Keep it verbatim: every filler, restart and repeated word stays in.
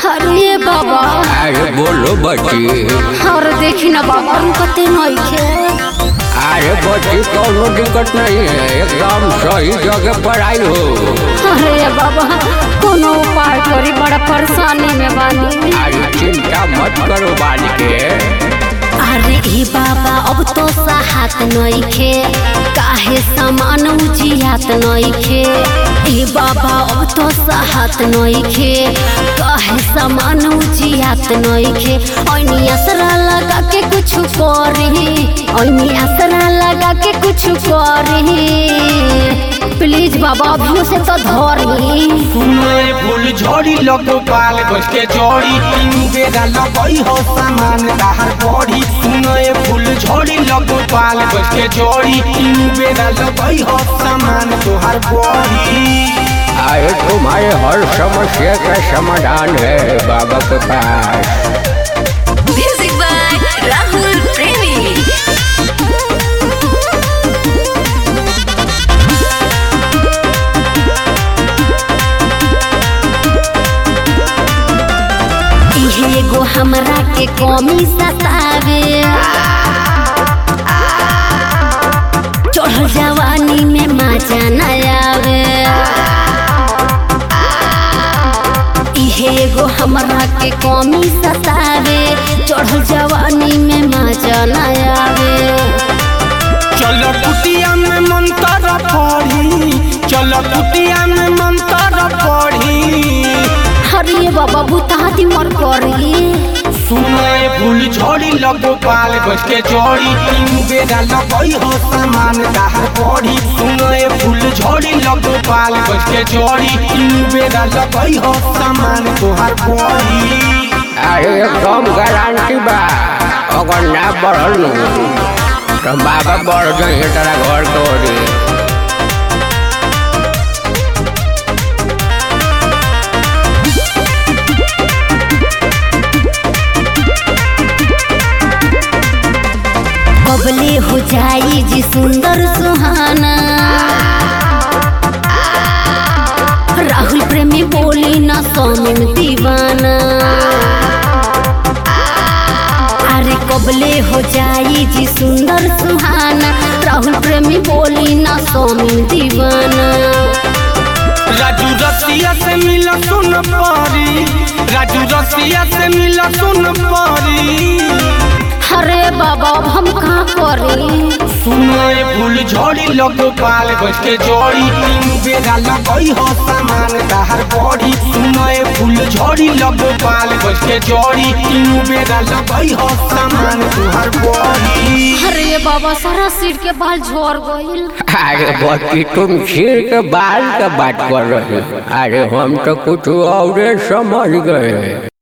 अरे बाबा अरे बोलो बच्ची। और देखी ना बाबा रुकते नहीं खे। अरे बच्ची कोनो दिक्कत नहीं है, एकदम सही जगह पर आई हो। अरे बाबा कोनो उपाय करी, बड़ा परेशानी में बानी। अरे चिंता मत करो बानी के। अरे ए बाबा अब तो साहत नहीं खे, काहे सामान उजियात नहीं खे। ए बाबा अब तो साहत नहीं खे, काहे सामान उजियात नहीं खे। ओनी असरा लगा के कुछ करी, ओनी असरा लगा के कुछ करी। प्लीज बाबा अभियो से तो धरी। सुनए फूल झड़ी लगो पाल गछ के जोड़ी, तीन बेरा लगई हो सामान दाहर बड़ी। सुनए फूल झड़ी लगो पाल गछ के जोड़ी, तीन बेरा लगई हो सामान तोहर बड़ी। अरे तुम्हारे हर समस्या का समाधान है बाबा के पास। Music by Rahul Premi। एगो हमरा के कमी सतावे, चढ़ल जवानी में मजा न आवे। इहे एगो हमरा के कमी सतावे, चढ़ल जवानी में मजा न आवे। चलो कुटिया में मंत्र पढ़ी, चलो कुटिया में मंत्र पढ़ी। अरे बाबा बुताती मर करी। सुनए फूल झड़ी लगो पाल गछ के जोड़ी, तीन बेरा लगई हो सामान दाहर बड़ी। सुनए फूल झड़ी लगो पाल गछ के जोड़ी, तीन बेरा लगई हो सामान तोहर बड़ी। अरे एकदम गारंटी बा, अगर ना बढ़ल तो बाबा बढ़ जाए तेरा घर तोड़ी। बबले हो जाई जी सुंदर सुहाना। राहुल प्रेमी बोली ना स्वामी दीवाना। अरे कबले हो जाई जी सुंदर सुहाना, राहुल प्रेमी बोली ना स्वामी दीवाना। राजू रसिया से मिला सुन पारी, राजू रसिया से मिला सुन पारी। अरे बाबा अब हम कहाँ करी। सुनए फूल झड़ी लगो पाल गछ के जोड़ी, तीन बेरा लगई हो सामान दाहर बड़ी। सुनए फूल झड़ी लगो पाल गछ के जोड़ी, तीन बेरा लगई हो सामान तोहर बड़ी। अरे बाबा सारा सिर के बाल झड़ गइल। अरे बच्ची तुम सिर के बाल का बात कर रहे हो, अरे हम तो कुछ और समझ गए।